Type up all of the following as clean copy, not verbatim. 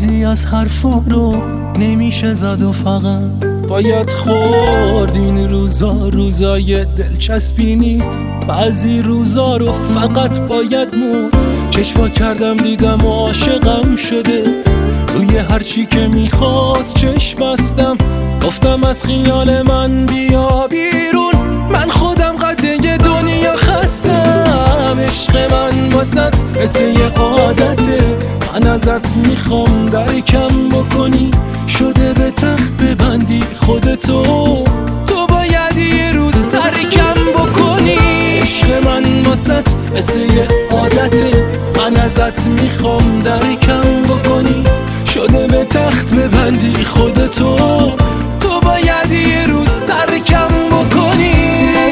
بعضی از حرفا رو نمیشه زد و فقط باید خورد. این روزای دلچسبی نیست، بعضی روزا رو فقط باید مرد. چشوا کردم دیدم و عاشقم شده، روی هرچی که میخواست چشم بستم. گفتم از خیال من بیا بیرون، من خودم قده دنیا خستم. عشق من واسط مثل یه عادته، من ازت میخوام درکم بکنی، شده به تخت ببندی خودتو، تو باید یه روز ترکم بکنی. عشق من واسط مثل یه عادته، من ازت میخوام درکم بکنی، شده به تخت ببندی خودتو، تو باید یه روز ترکم بکنی.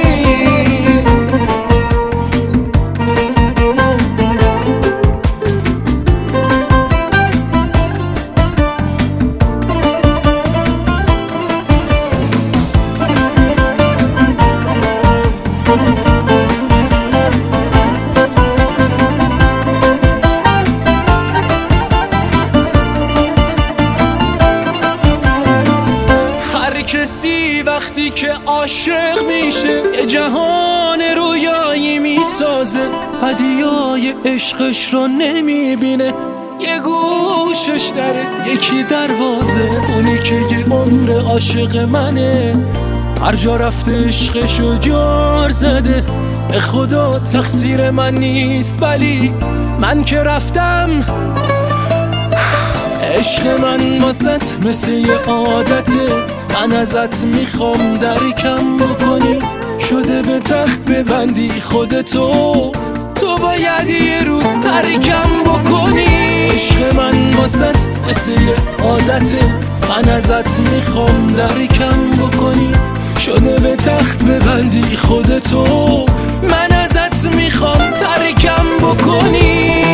کسی وقتی که عاشق میشه یه جهان رویایی میسازه، هدیه‌های عشقش رو نمیبینه، یه گوشش دره یکی دروازه. اونی که یه عمر عاشق منه، هر جا رفته عشقشو جار زده. به خدا تقصیر من نیست ولی من که رفتم. عشق من واسط مثل یه عادته، من ازت میخوام درکم بکنی، شده به تخت ببندی خودتو، تو باید یه روز ترکم بکنی. عشق من واسط مثل یه عادته، من ازت میخوام درکم بکنی، شده به تخت ببندی خودتو، من ازت میخوام ترکم بکنی.